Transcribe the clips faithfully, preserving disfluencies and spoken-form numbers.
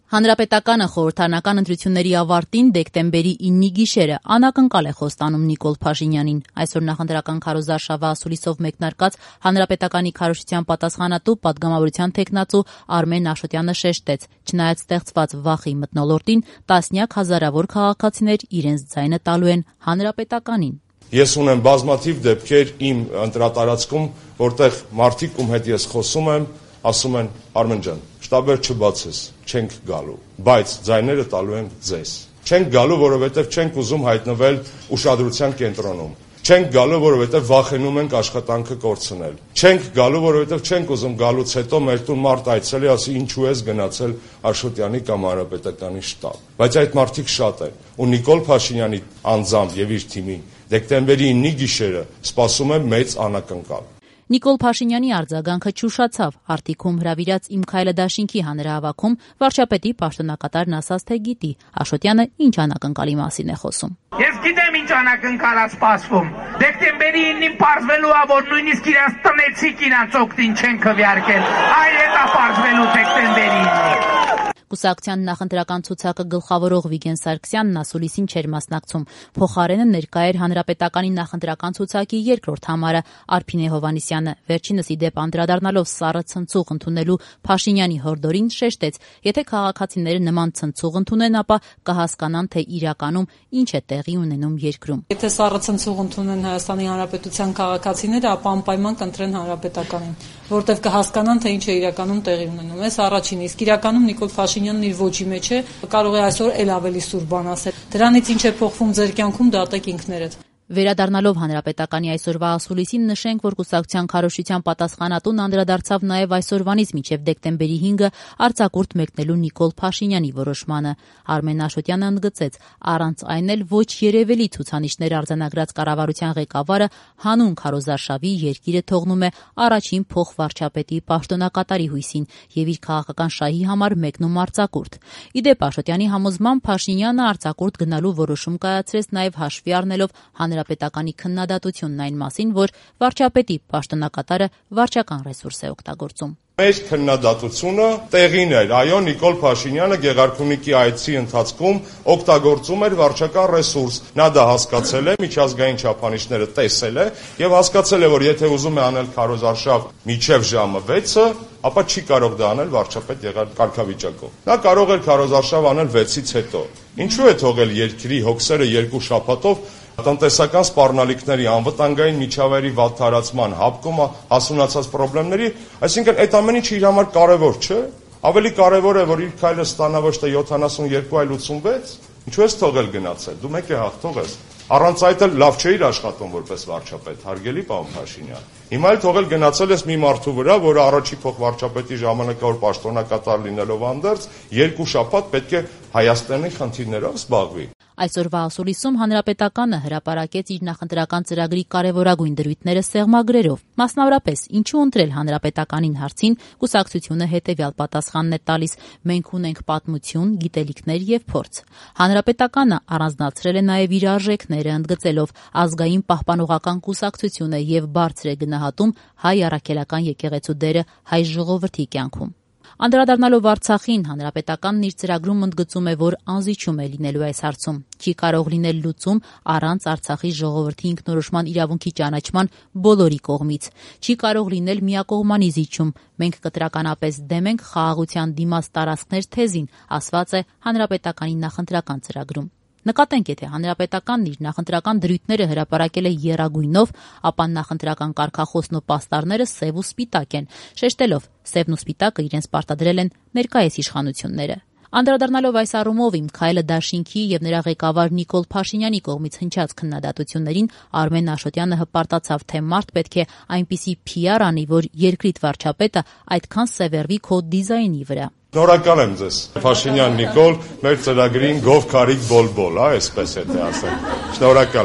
Հանրապետականը խորհրդարանական ընտրությունների ավարտին դեկտեմբերի ինը գիշերը անակնկալ է խոստանում Նիկոլ Փաշինյանին։ Այսօր նախընտրական քարոզարշավը ասուլիսով մեկնարկած Հանրապետականի քարոզչության պատասխանատու պատգամավորության թեկնածու Արմեն Աշոտյանը շեշտեց, չնայած ստեղծված վախի մթնոլորտին, տասնյակ հազարավոր քաղաքացիներ իրենց ձայնը տալու են Հանրապետականին։ Ես ունեմ բազմաթիվ դեպքեր իմ ընտրատարածքում, որտեղ մարդիկ, ում հետ ես խոսում եմ, ասում են Արմեն ջան, շտաբեր չբացես, չենք գալու, բայց ձայները տալու ենք ձեզ։ Չենք գալու, որովհետև չենք ուզում հայտնվել ուշադրության կենտրոնում։ Չենք գալու, որովհետև վախենում ենք աշխատանքը կորցնել։ Չենք գալու, որովհետև չենք ուզում գալուց հետո մեր տուն մարդ այցելի ասի ինչու ես գնացել Աշոտյանի կամ Հանրապետականի շտաբ։ Բայց այդ մարդիկ շատ են, ու Նիկոլ Փաշինյանի անձամբ եւ իր թիմին դեկտեմբերի ինը գիշերը սպասում եմ մեծ անակնկալ։ Նիկոլ Փաշինյանի արձագանքը չուշացավ։ Արտիքում հրավիրած «Իմ քայլը» դաշինքի հանրահավաքում վարչապետի պաշտոնակատարն ասաց, թե գիտի Աշոտյանը ինչ անակնկալի մասին է խոսում։ Ես գիտեմ ինչ անակնկալ է սպասվում։ Դեկտեմբերի ինին պարզվելու է, որ նույնիսկ իրանց տնեցիք իրանց օգտին չեն քվեարկել։ Այլ հետ է պարզվելու դեկտեմբերի ինը։ Կուսակցության նախընտրական ցուցակը գլխավորող Վիգեն Սարգսյանն ասուլիսին չէր մասնակցում։ Փոխարենը ներկա էր Հանրապետականի նախընտրական ցուցակի երկրորդ համարը Արփինե Հովհաննիսյանը։ Վերջինս ի դեպ անդրադառնալով սառը ցնցուղ ընդունելու Փաշինյանի հորդորին շեշտեց, եթե քաղաքացիները նման ցնցուղ ընդունեն, ապա կհասկանան, թե իրականում ինչ է տեղի ունենում երկրում։ Եթե սառը ցնցուղ ընդունեն Հայաստանի Հանրապետության քաղաքացիները, ապա անպայման կընտրեն Հանրապետականին, որտեղ կհասկանան, թե ինչ է իրականում տեղի ունենում։ Այս առաջին, իսկ իրականում Նիկոլ Փաշինյանն իր ոճի մեջ է, կարող է այսօր էլ ավելի սուր բան ասել։ Դրանից ինչ է փոխվում ձեր կյանքում, դատեք ինքներդ։ Վերադառնալով Հանրապետականի այսօրվա ասուլիսին նշենք, որ կուսակցության քարոզչության պատասխանատուն անդրադարձավ նաև այսօրվանից մինչև դեկտեմբերի հինգը արձակուրդ մեկնելու Նիկոլ Փաշինյանի որոշմանը։ Արմեն Աշոտյանը ընդգծեց, առանց այն էլ ոչ երևելի ցուցանիշներ արձանագրած կառավարության ղեկավարը հանուն քարոզարշավի երկիրը թողնում է առաջին փոխվարչապետի պաշտոնակատարի հույսին եւ իր քաղաքական շահի համար մեկնում արձակուրդ։ Ի դեպ Աշոտյանի համոզմամբ Փաշինյանը արձակուրդ գնալու որոշում կայացրեց նաև հաշվի առնելով Հանրապետականի քննադատությունն այն մասին, որ վարչապետի պաշտոնակատարը վարչական ռեսուրս է օգտագործում։ Մեր քննադատությունը տեղին էր, այո, Նիկոլ Փաշինյանը Գեղարքունիքի այցի ընթացքում օգտագործում էր վարչական ռեսուրս։ Նա դա հասկացել է, միջազգային չափանիշները տեսել է եւ հասկացել է, որ եթե ուզում է անել քարոզարշավ մինչև ժամը վեցը, ապա չի կարող դա անել վարչապետ եղած կարգավիճակով։ Նա կարող էր քարոզարշավ անել վեցից հետո։ Ինչու է թողել երկրի հոգսերը երկու շաբաթով տնտեսական սպառնալիքների, անվտանգային միջավայրի վատթարացման, հապկումը, հասունացած խնդիրների, այսինքն այդ ամեն ինչը իր համար կարևոր չէ։ Ավելի կարևոր է, որ իր քայլը ստանա ոչ թե յոթանասունյոթ, այլ ութսունվեց։ Ինչու ես թողել գնացել։ Դու մեկ է հաղթող ես։ Առանց այդ էլ լավ չէիր աշխատում որպես վարչապետ, հարգելի պարոն Փաշինյան։ Հիմա էլ թողել գնացել ես մի մարդու վրա, որը առաջի փոխվարչապետի ժամանակավոր պաշտոնակատար լինելով անդերձ երկու շաբաթ պետք է Հայաստանի խնդիրներով զբաղվի։ Այսօրվա ասուլիսում Հանրապետականը հրապարակեց իր նախընտրական ծրագրի կարևորագույն դրույթները սեղմագրերով։ Մասնավորապես, ինչու ընտրել Հանրապետականին հարցին կուսակցությունը հետևյալ պատասխանն է տալիս. մենք ունենք պատմություն, գիտելիքներ եւ փորձ։ Հանրապետականը առանձնացրել է նաեւ իր արժեքները, ընդգծելով ազգային պահպանողական կուսակցությունը եւ բարձր է գնահատում հայ առաքելական եկեղեցու դերը հայ ժողովրդի կյանքում։ Անդրադառնալով Արցախին, Հանրապետականն իր ծրագրում ընդգծում է, որ անզիջում է լինելու այս հարցում։ Չի կարող լինել լուծում առանց Արցախի ժողովրդի ինքնորոշման իրավունքի ճանաչման բոլորի կողմից։ Չի կարող լինել միակողմանի զիջում։ Մենք կտրականապես դեմ ենք խաղաղության դիմաց տարածքներ թեզին, ասված է Հանրապետականի նախընտրական ծրագրում։ Նկատենք, եթե Հանրապետականն իր նախընտրական դրույթները հրապարակել է եռագույնով, ապա նախընտրական կարգախոսն ու պաստառները սև ու սպիտակ են, շեշտելով սևն ու սպիտակը իրենց պարտադրել են ներկայիս իշխանությունները։ Անդրադառնալով այս առումով «Իմ քայլը» դաշինքի եւ նրա ղեկավար Նիկոլ Փաշինյանի կողմից հնչած քննադատություններին Արմեն Աշոտյանը հպարտացավ, թե մարդ պետք է այնպիսի փի ար անի, որ երկրիդ վարչապետը այդքան սևեռվի քո դիզայնի վրա։ Շնորհակալ եմ ձեզ, Փաշինյան Նիկոլ, մեր ծրագրին գով քարիկ բոլբոլ, այսպես է թե ասեմ։ Շնորհակալ ենք։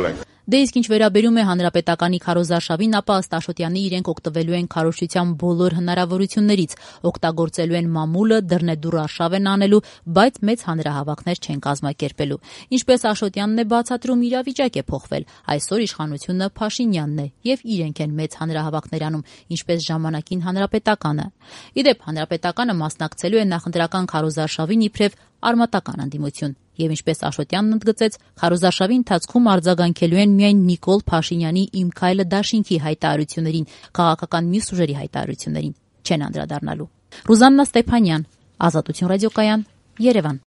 Դե իսկ ինչ վերաբերում է հանրապետականի քարոզարշավին, ապա ըստ Աշոտյանի իրենք օգտվելու են քարոզչության բոլոր հնարավորություններից, օգտագործելու են մամուլը, դռնեդուռ արշավ են անելու, բայց մեծ հանրահավաքներ չեն կազմակերպելու։ Ինչպես Աշոտյանն է բացատրում, իրավիճակ է փոխվել։ Այսօր իշխանությունը Փաշինյանն է եւ իրենք են մեծ հանրահավաքներ անում, ինչպես ժամանակին Հանրապետականը։ Իդեպ Հանրապետականը մասնակցելու է նախընտրական քարոզարշավին իբրև արմատական անդիմություն։ Եվ ինչպես Աշոտյանն ընդգծեց, քարոզարշավի ընթացքում արձագանքելու են միայն Նիկոլ Փաշինյանի «Իմ քայլը» դաշինքի հայտարարություններին, քաղաքական մյուս ուժերի հայտարարություններին չեն անդրադառնալու։ Ռուզաննա Ստեփանյան, Ազատություն ռադիոկայան, Երևան։